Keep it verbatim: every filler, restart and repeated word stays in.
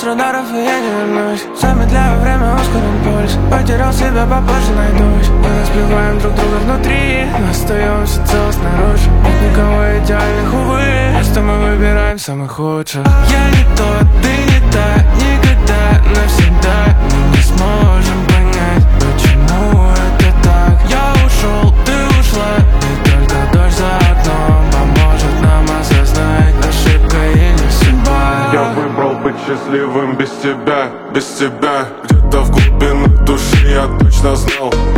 с радаров, и я не вернусь. Замедляю время, ускорен пульс. Потерял себя, попозже найдусь. Мы разбиваем друг друга внутри, но остаемся цел снаружи. Нет никого идеальных, увы, просто мы выбираем самых худших. Я не тот, ты не та, никогда, навсегда. Мы не сможем понять, почему это так. Я ушел, ты ушла, и только дождь за окном поможет нам осознать, ошибка или судьба. Я выбрал быть счастливым без тебя, без тебя. Где-то в глубинах души я точно знал,